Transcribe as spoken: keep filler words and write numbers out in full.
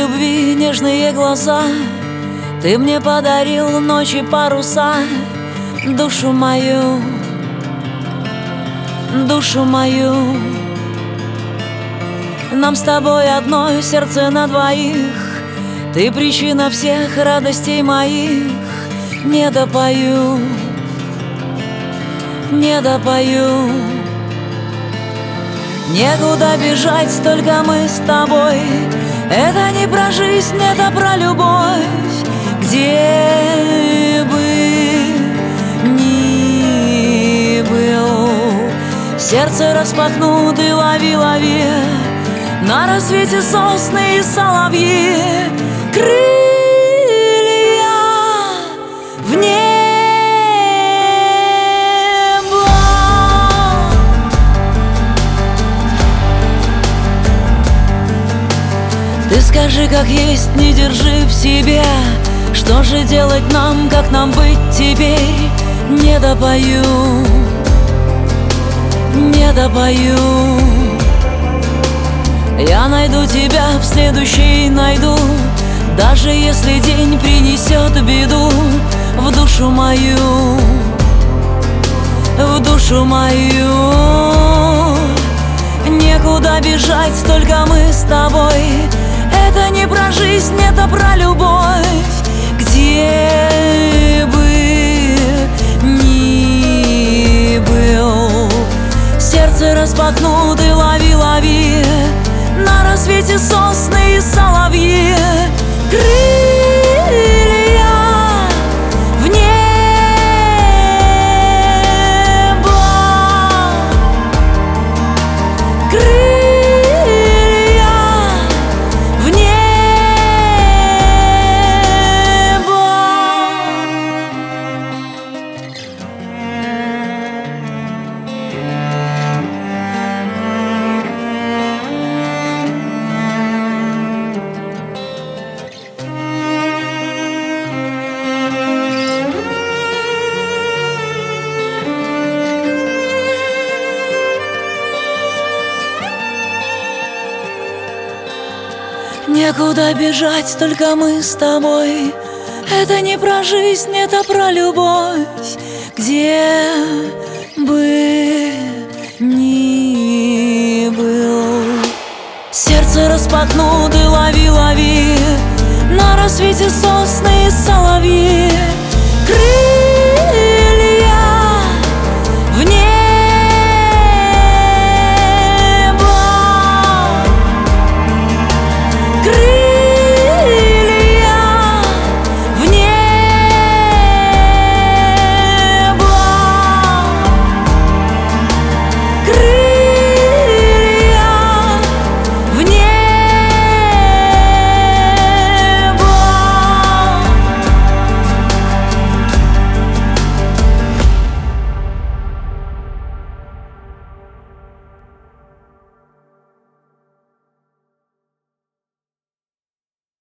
любви нежные глаза. Ты мне подарил ночи паруса, душу мою, душу мою. Нам с тобой одно сердце на двоих, ты причина всех радостей моих. Не допою, не допою. Некуда бежать, только мы с тобой. Это не про жизнь, это про любовь. Где бы ни был, сердце распахнуты, лови, лови. На рассвете сосны и соловьи. Крылья в небо. Ты скажи, как есть, не держи в себе. Что же делать нам, как нам быть теперь? Не допою, не допою. Я найду тебя, в следующий найду, даже если день принесет беду в душу мою, в душу мою. Некуда бежать, только мы с тобой. Это не про жизнь, это про любовь. Где бы ни был, сердце распахнуты, лови, лови. На рассвете сосны и соловьи. Крылья в небо. Крылья в небо. Некуда бежать, только мы с тобой. Это не про жизнь, это про любовь. Где бы ни был, сердце распахнуты, лови, лови. На рассвете сосны и соловьи.